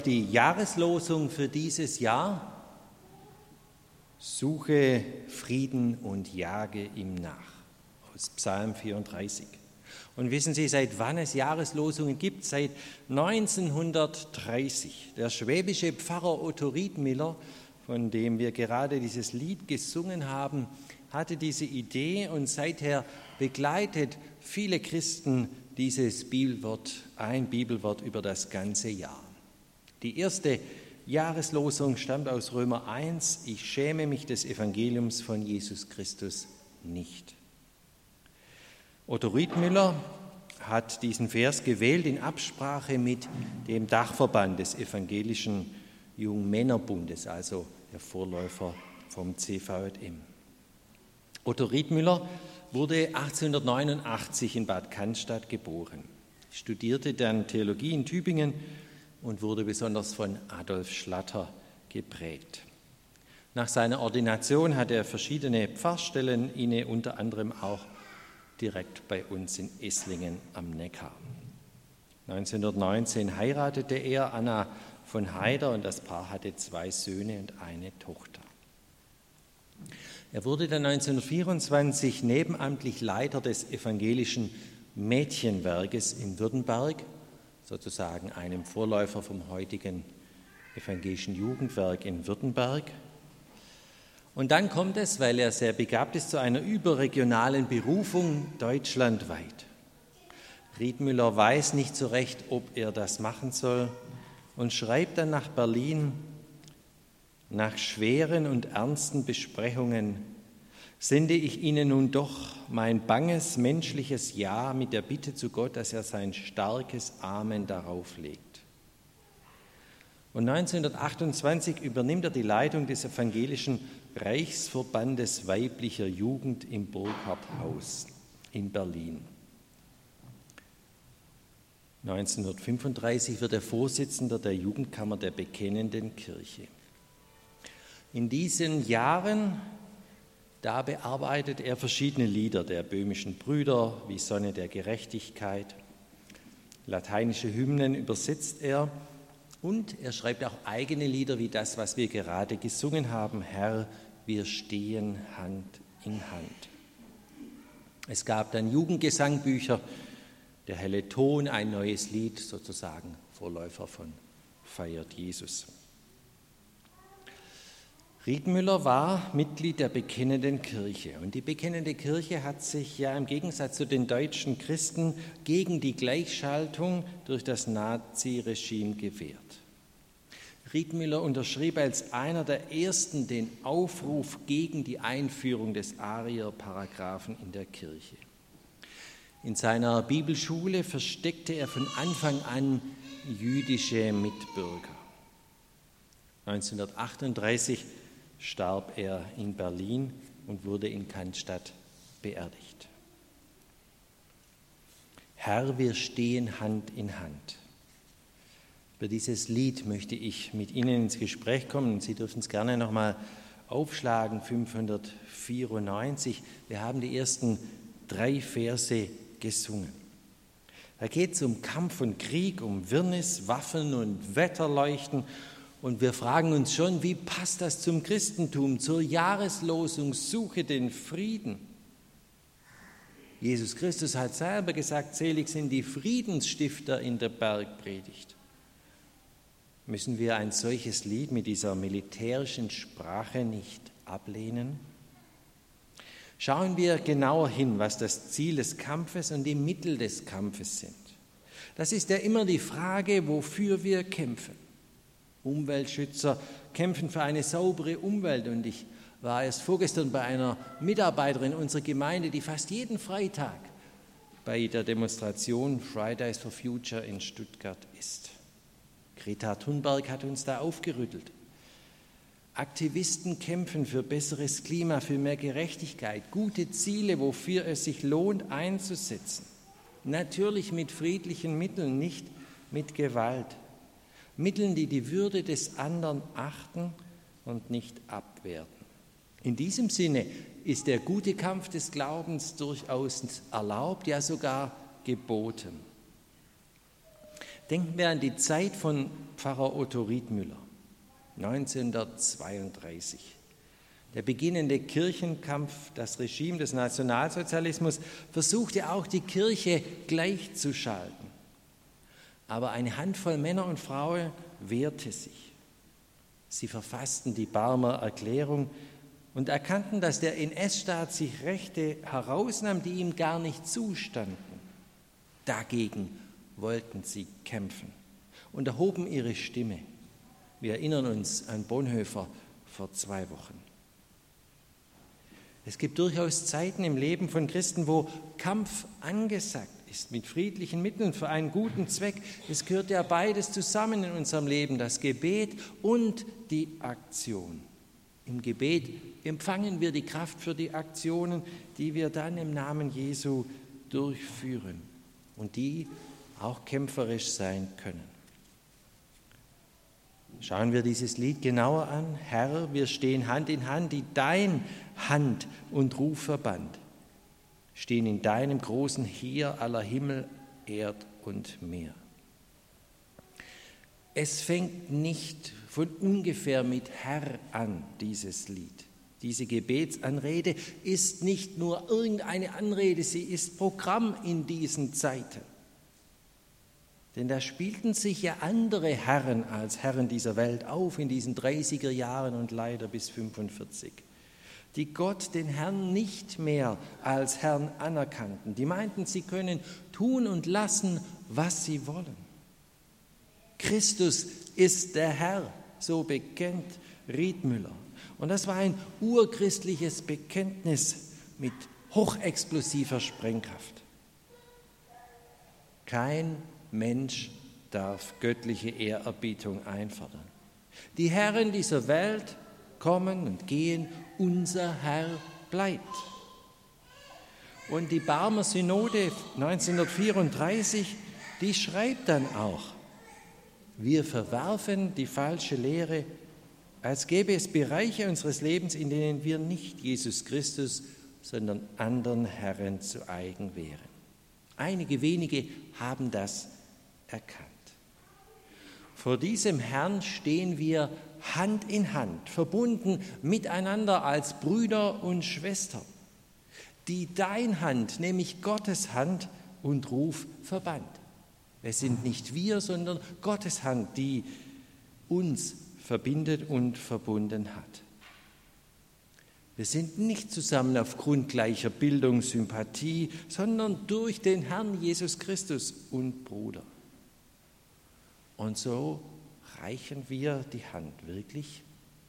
Die Jahreslosung für dieses Jahr: Suche Frieden und jage ihm nach, aus Psalm 34. Und wissen Sie, seit wann es Jahreslosungen gibt? Seit 1930. Der schwäbische Pfarrer Otto Riedmiller, von dem wir gerade dieses Lied gesungen haben, hatte diese Idee und seither begleitet viele Christen dieses ein Bibelwort über das ganze Jahr. Die erste Jahreslosung stammt aus Römer 1: Ich schäme mich des Evangeliums von Jesus Christus nicht. Otto Riedmiller hat diesen Vers gewählt in Absprache mit dem Dachverband des Evangelischen Jungmännerbundes, also der Vorläufer vom CVJM. Otto Riedmiller wurde 1889 in Bad Cannstatt geboren, studierte dann Theologie in Tübingen und wurde besonders von Adolf Schlatter geprägt. Nach seiner Ordination hat er verschiedene Pfarrstellen inne, unter anderem auch direkt bei uns in Esslingen am Neckar. 1919 heiratete er Anna von Haider und das Paar hatte 2 Söhne und eine Tochter. Er wurde dann 1924 nebenamtlich Leiter des evangelischen Mädchenwerkes in Württemberg, sozusagen einem Vorläufer vom heutigen evangelischen Jugendwerk in Württemberg. Und dann kommt es, weil er sehr begabt ist, zu einer überregionalen Berufung deutschlandweit. Riedmiller weiß nicht so recht, ob er das machen soll und schreibt dann nach Berlin: Nach schweren und ernsten Besprechungen sende ich Ihnen nun doch mein banges menschliches Ja mit der Bitte zu Gott, dass er sein starkes Amen darauf legt. Und 1928 übernimmt er die Leitung des Evangelischen Reichsverbandes weiblicher Jugend im Burkhardthaus in Berlin. 1935 wird er Vorsitzender der Jugendkammer der Bekennenden Kirche. In diesen Jahren, da bearbeitet er verschiedene Lieder der böhmischen Brüder, wie Sonne der Gerechtigkeit. Lateinische Hymnen übersetzt er und er schreibt auch eigene Lieder, wie das, was wir gerade gesungen haben: Herr, wir stehen Hand in Hand. Es gab dann Jugendgesangbücher, der helle Ton, ein neues Lied, sozusagen Vorläufer von Feiert Jesus. Riedmiller war Mitglied der Bekennenden Kirche und die Bekennende Kirche hat sich ja im Gegensatz zu den deutschen Christen gegen die Gleichschaltung durch das Naziregime gewehrt. Riedmiller unterschrieb als einer der ersten den Aufruf gegen die Einführung des Arierparagraphen in der Kirche. In seiner Bibelschule versteckte er von Anfang an jüdische Mitbürger. 1938 starb er in Berlin und wurde in Cannstatt beerdigt. Herr, wir stehen Hand in Hand. Über dieses Lied möchte ich mit Ihnen ins Gespräch kommen. Sie dürfen es gerne nochmal aufschlagen, 594. Wir haben die ersten 3 Verse gesungen. Da geht es um Kampf und Krieg, um Wirrnis, Waffen und Wetterleuchten. Und wir fragen uns schon, wie passt das zum Christentum, zur Jahreslosung, suche den Frieden. Jesus Christus hat selber gesagt, selig sind die Friedensstifter in der Bergpredigt. Müssen wir ein solches Lied mit dieser militärischen Sprache nicht ablehnen? Schauen wir genauer hin, was das Ziel des Kampfes und die Mittel des Kampfes sind. Das ist ja immer die Frage, wofür wir kämpfen. Umweltschützer kämpfen für eine saubere Umwelt und ich war erst vorgestern bei einer Mitarbeiterin unserer Gemeinde, die fast jeden Freitag bei der Demonstration Fridays for Future in Stuttgart ist. Greta Thunberg hat uns da aufgerüttelt. Aktivisten kämpfen für besseres Klima, für mehr Gerechtigkeit, gute Ziele, wofür es sich lohnt einzusetzen. Natürlich mit friedlichen Mitteln, nicht mit Gewalt. Mitteln, die die Würde des anderen achten und nicht abwerten. In diesem Sinne ist der gute Kampf des Glaubens durchaus erlaubt, ja sogar geboten. Denken wir an die Zeit von Pfarrer Otto Riedmüller, 1932. Der beginnende Kirchenkampf, das Regime des Nationalsozialismus, versuchte auch die Kirche gleichzuschalten. Aber eine Handvoll Männer und Frauen wehrte sich. Sie verfassten die Barmer Erklärung und erkannten, dass der NS-Staat sich Rechte herausnahm, die ihm gar nicht zustanden. Dagegen wollten sie kämpfen und erhoben ihre Stimme. Wir erinnern uns an Bonhoeffer vor 2 Wochen. Es gibt durchaus Zeiten im Leben von Christen, wo Kampf angesagt ist, mit friedlichen Mitteln für einen guten Zweck. Es gehört ja beides zusammen in unserem Leben, das Gebet und die Aktion. Im Gebet empfangen wir die Kraft für die Aktionen, die wir dann im Namen Jesu durchführen und die auch kämpferisch sein können. Schauen wir dieses Lied genauer an. Herr, wir stehen Hand in Hand, die dein Hand und Rufverband stehen in deinem großen Heer aller Himmel, Erd und Meer. Es fängt nicht von ungefähr mit Herr an, dieses Lied. Diese Gebetsanrede ist nicht nur irgendeine Anrede, sie ist Programm in diesen Zeiten. Denn da spielten sich ja andere Herren als Herren dieser Welt auf in diesen 30er Jahren und leider bis 45, die Gott, den Herrn, nicht mehr als Herrn anerkannten. Die meinten, sie können tun und lassen, was sie wollen. Christus ist der Herr, so bekennt Riedmüller. Und das war ein urchristliches Bekenntnis mit hochexplosiver Sprengkraft. Kein Mensch darf göttliche Ehrerbietung einfordern. Die Herren dieser Welt kommen und gehen, unser Herr bleibt. Und die Barmer Synode 1934, die schreibt dann auch, wir verwerfen die falsche Lehre, als gäbe es Bereiche unseres Lebens, in denen wir nicht Jesus Christus, sondern anderen Herren zu eigen wären. Einige wenige haben das erkannt. Vor diesem Herrn stehen wir Hand in Hand, verbunden miteinander als Brüder und Schwestern, die dein Hand, nämlich Gottes Hand und Ruf verband. Es sind nicht wir, sondern Gottes Hand, die uns verbindet und verbunden hat. Wir sind nicht zusammen aufgrund gleicher Bildung, Sympathie, sondern durch den Herrn Jesus Christus und Bruder. Und so reichen wir die Hand wirklich.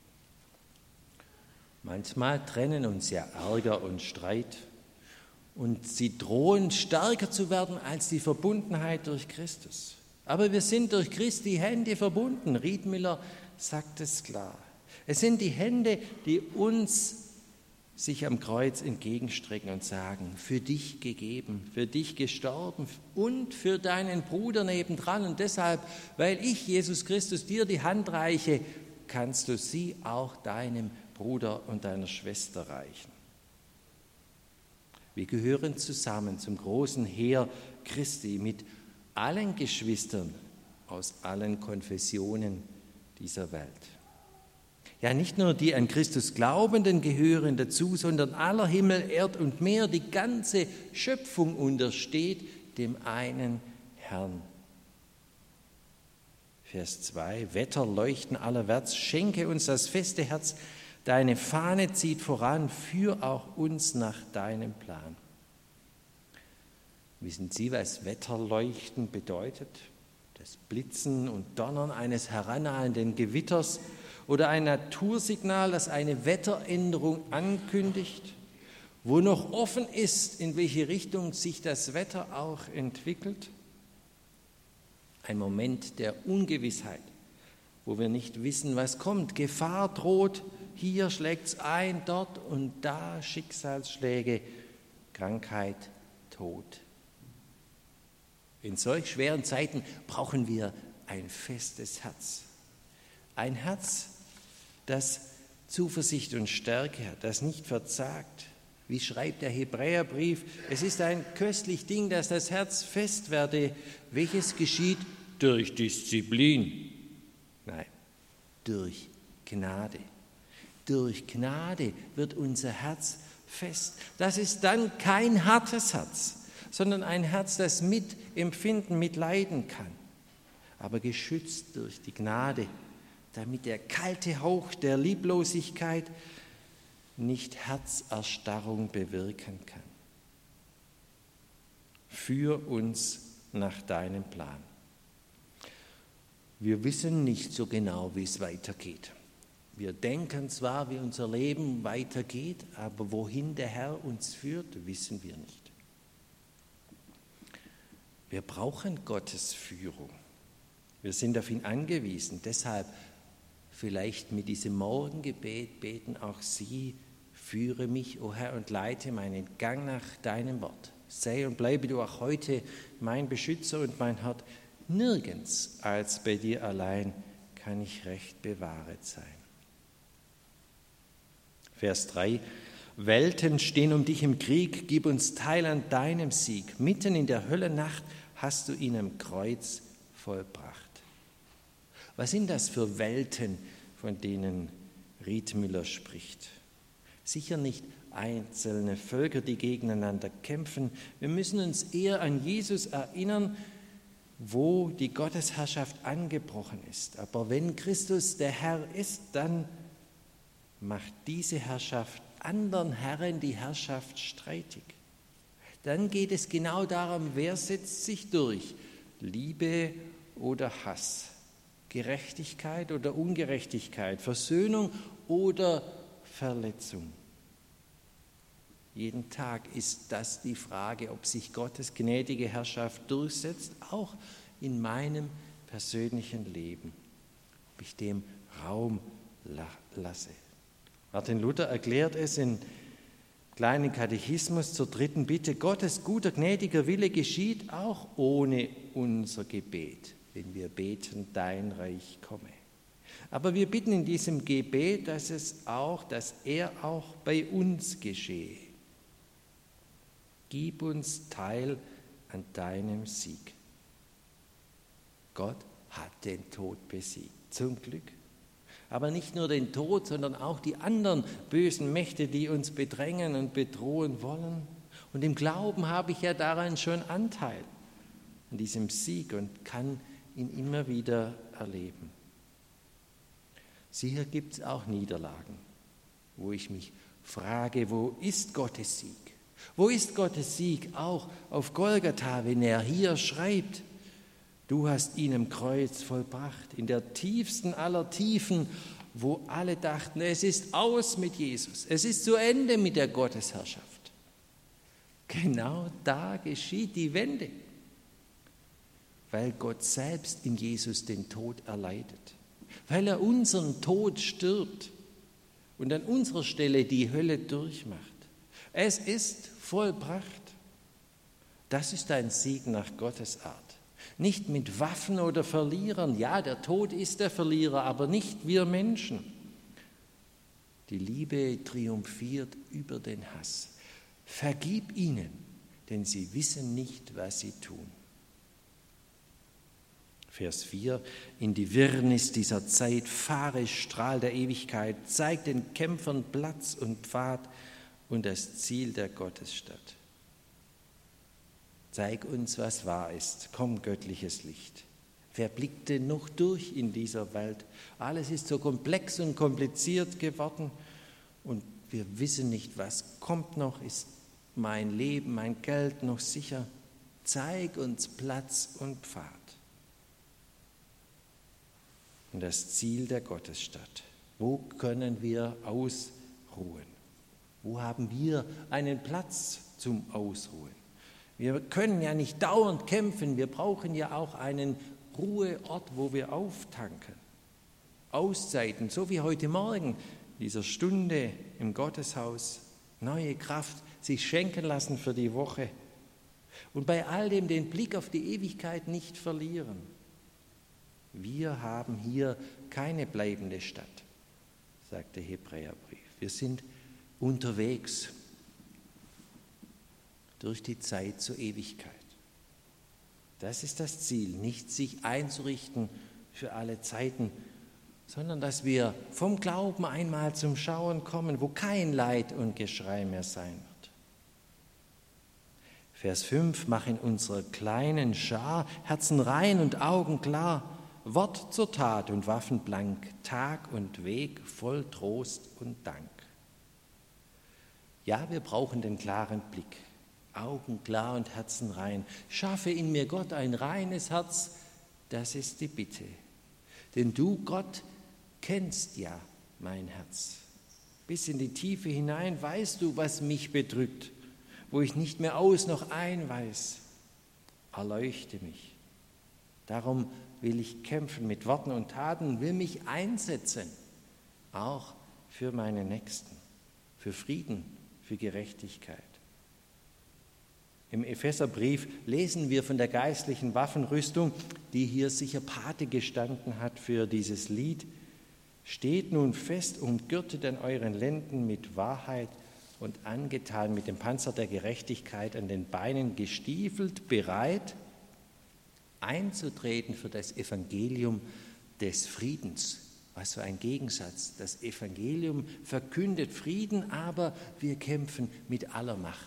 Manchmal trennen uns ja Ärger und Streit und sie drohen stärker zu werden als die Verbundenheit durch Christus. Aber wir sind durch Christi Hände verbunden. Riedmüller sagt es klar. Es sind die Hände, die uns sich am Kreuz entgegenstrecken und sagen, für dich gegeben, für dich gestorben und für deinen Bruder nebendran. Und deshalb, weil ich, Jesus Christus, dir die Hand reiche, kannst du sie auch deinem Bruder und deiner Schwester reichen. Wir gehören zusammen zum großen Heer Christi mit allen Geschwistern aus allen Konfessionen dieser Welt. Ja, nicht nur die an Christus Glaubenden gehören dazu, sondern aller Himmel, Erd und Meer, die ganze Schöpfung untersteht dem einen Herrn. Vers 2, Wetter leuchten allerwärts, schenke uns das feste Herz, deine Fahne zieht voran, führ auch uns nach deinem Plan. Wissen Sie, was Wetterleuchten bedeutet? Das Blitzen und Donnern eines herannahenden Gewitters oder ein Natursignal, das eine Wetteränderung ankündigt, wo noch offen ist, in welche Richtung sich das Wetter auch entwickelt. Ein Moment der Ungewissheit, wo wir nicht wissen, was kommt. Gefahr droht, hier schlägt es ein, dort und da Schicksalsschläge, Krankheit, Tod. In solch schweren Zeiten brauchen wir ein festes Herz. Ein Herz, das Zuversicht und Stärke hat, das nicht verzagt. Wie schreibt der Hebräerbrief, es ist ein köstlich Ding, dass das Herz fest werde, welches geschieht durch Disziplin. Nein, durch Gnade. Durch Gnade wird unser Herz fest. Das ist dann kein hartes Herz, sondern ein Herz, das mitempfinden, mitleiden kann, aber geschützt durch die Gnade, damit der kalte Hauch der Lieblosigkeit nicht Herzerstarrung bewirken kann. Führ uns nach deinem Plan. Wir wissen nicht so genau, wie es weitergeht. Wir denken zwar, wie unser Leben weitergeht, aber wohin der Herr uns führt, wissen wir nicht. Wir brauchen Gottes Führung. Wir sind auf ihn angewiesen. Deshalb vielleicht mit diesem Morgengebet beten auch Sie: Führe mich, o Herr, und leite meinen Gang nach deinem Wort. Sei und bleibe du auch heute mein Beschützer und mein Hort. Nirgends als bei dir allein kann ich recht bewahret sein. Vers 3: Welten stehen um dich im Krieg, gib uns teil an deinem Sieg. Mitten in der Höllennacht hast du ihn am Kreuz vollbracht. Was sind das für Welten, von denen Riethmüller spricht? Sicher nicht einzelne Völker, die gegeneinander kämpfen. Wir müssen uns eher an Jesus erinnern, wo die Gottesherrschaft angebrochen ist. Aber wenn Christus der Herr ist, dann macht diese Herrschaft anderen Herren die Herrschaft streitig. Dann geht es genau darum, wer setzt sich durch, Liebe oder Hass, Gerechtigkeit oder Ungerechtigkeit, Versöhnung oder Verletzung. Jeden Tag ist das die Frage, ob sich Gottes gnädige Herrschaft durchsetzt, auch in meinem persönlichen Leben, ob ich dem Raum lasse. Martin Luther erklärt es im kleinen Katechismus zur 3. Bitte: Gottes guter, gnädiger Wille geschieht auch ohne unser Gebet, wenn wir beten, dein Reich komme. Aber wir bitten in diesem Gebet, dass er auch bei uns geschehe. Gib uns teil an deinem Sieg. Gott hat den Tod besiegt, zum Glück. Aber nicht nur den Tod, sondern auch die anderen bösen Mächte, die uns bedrängen und bedrohen wollen. Und im Glauben habe ich ja daran schon Anteil, an diesem Sieg, und kann ihn immer wieder erleben. Sicher gibt es auch Niederlagen, wo ich mich frage, wo ist Gottes Sieg? Wo ist Gottes Sieg auch auf Golgatha, wenn er hier schreibt: Du hast ihn am Kreuz vollbracht, in der tiefsten aller Tiefen, wo alle dachten, es ist aus mit Jesus, es ist zu Ende mit der Gottesherrschaft. Genau da geschieht die Wende, weil Gott selbst in Jesus den Tod erleidet, weil er unseren Tod stirbt und an unserer Stelle die Hölle durchmacht. Es ist vollbracht. Das ist ein Sieg nach Gottes Art. Nicht mit Waffen oder Verlierern. Ja, der Tod ist der Verlierer, aber nicht wir Menschen. Die Liebe triumphiert über den Hass. Vergib ihnen, denn sie wissen nicht, was sie tun. Vers 4: In die Wirrnis dieser Zeit fahre Strahl der Ewigkeit, zeig den Kämpfern Platz und Pfad und das Ziel der Gottesstadt. Zeig uns, was wahr ist. Komm, göttliches Licht. Wer blickt denn noch durch in dieser Welt? Alles ist so komplex und kompliziert geworden und wir wissen nicht, was kommt noch. Ist mein Leben, mein Geld noch sicher? Zeig uns Platz und Pfad. Und das Ziel der Gottesstadt. Wo können wir ausruhen? Wo haben wir einen Platz zum Ausruhen? Wir können ja nicht dauernd kämpfen, wir brauchen ja auch einen Ruheort, wo wir auftanken. Auszeiten, so wie heute Morgen, dieser Stunde im Gotteshaus, neue Kraft sich schenken lassen für die Woche. Und bei all dem den Blick auf die Ewigkeit nicht verlieren. Wir haben hier keine bleibende Stadt, sagt der Hebräerbrief. Wir sind unterwegs durch die Zeit zur Ewigkeit. Das ist das Ziel, nicht sich einzurichten für alle Zeiten, sondern dass wir vom Glauben einmal zum Schauen kommen, wo kein Leid und Geschrei mehr sein wird. Vers 5, mach in unserer kleinen Schar Herzen rein und Augen klar, Wort zur Tat und Waffen blank, Tag und Weg voll Trost und Dank. Ja, wir brauchen den klaren Blick, Augen klar und Herzen rein. Schaffe in mir, Gott, ein reines Herz, das ist die Bitte. Denn du, Gott, kennst ja mein Herz. Bis in die Tiefe hinein weißt du, was mich bedrückt, wo ich nicht mehr aus noch ein weiß. Erleuchte mich. Darum will ich kämpfen mit Worten und Taten, will mich einsetzen, auch für meine Nächsten, für Frieden, für Gerechtigkeit. Im Epheserbrief lesen wir von der geistlichen Waffenrüstung, die hier sicher Pate gestanden hat für dieses Lied. Steht nun fest und gürtet an euren Lenden mit Wahrheit und angetan mit dem Panzer der Gerechtigkeit an den Beinen gestiefelt, bereit einzutreten für das Evangelium des Friedens. Was für ein Gegensatz. Das Evangelium verkündet Frieden, aber wir kämpfen mit aller Macht.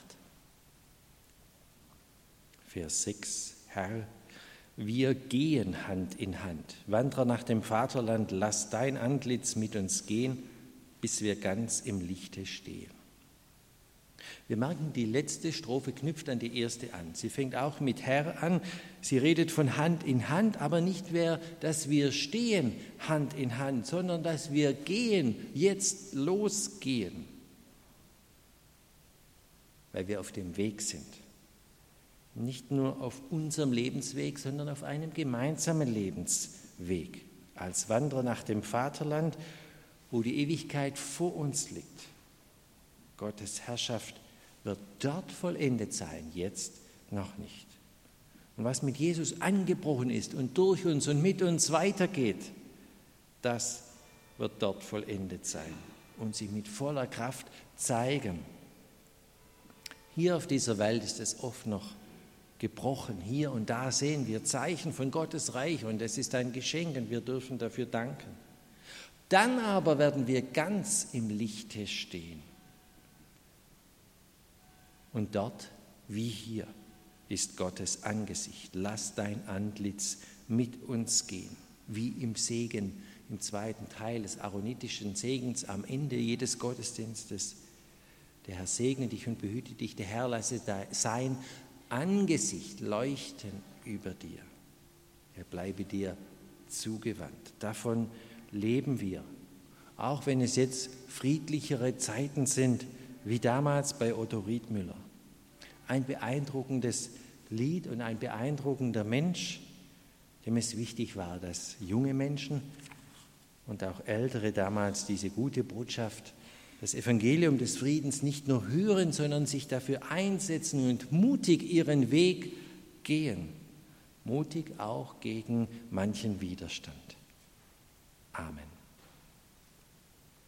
Vers 6, Herr, wir gehen Hand in Hand. Wanderer nach dem Vaterland, lass dein Antlitz mit uns gehen, bis wir ganz im Lichte stehen. Wir merken, die letzte Strophe knüpft an die erste an. Sie fängt auch mit Herr an. Sie redet von Hand in Hand, aber nicht mehr, dass wir stehen Hand in Hand, sondern dass wir gehen, jetzt losgehen, weil wir auf dem Weg sind. Nicht nur auf unserem Lebensweg, sondern auf einem gemeinsamen Lebensweg. Als Wanderer nach dem Vaterland, wo die Ewigkeit vor uns liegt. Gottes Herrschaft wird dort vollendet sein, jetzt noch nicht. Und was mit Jesus angebrochen ist und durch uns und mit uns weitergeht, das wird dort vollendet sein und sich mit voller Kraft zeigen. Hier auf dieser Welt ist es oft noch gebrochen. Hier und da sehen wir Zeichen von Gottes Reich und es ist ein Geschenk und wir dürfen dafür danken. Dann aber werden wir ganz im Lichte stehen. Und dort, wie hier, ist Gottes Angesicht. Lass dein Antlitz mit uns gehen, wie im Segen, im zweiten Teil des aaronitischen Segens am Ende jedes Gottesdienstes. Der Herr segne dich und behüte dich, der Herr lasse sein Angesicht leuchten über dir. Er bleibe dir zugewandt. Davon leben wir, auch wenn es jetzt friedlichere Zeiten sind, wie damals bei Otto Riedmüller. Ein beeindruckendes Lied und ein beeindruckender Mensch, dem es wichtig war, dass junge Menschen und auch Ältere damals diese gute Botschaft, das Evangelium des Friedens nicht nur hören, sondern sich dafür einsetzen und mutig ihren Weg gehen. Mutig auch gegen manchen Widerstand. Amen.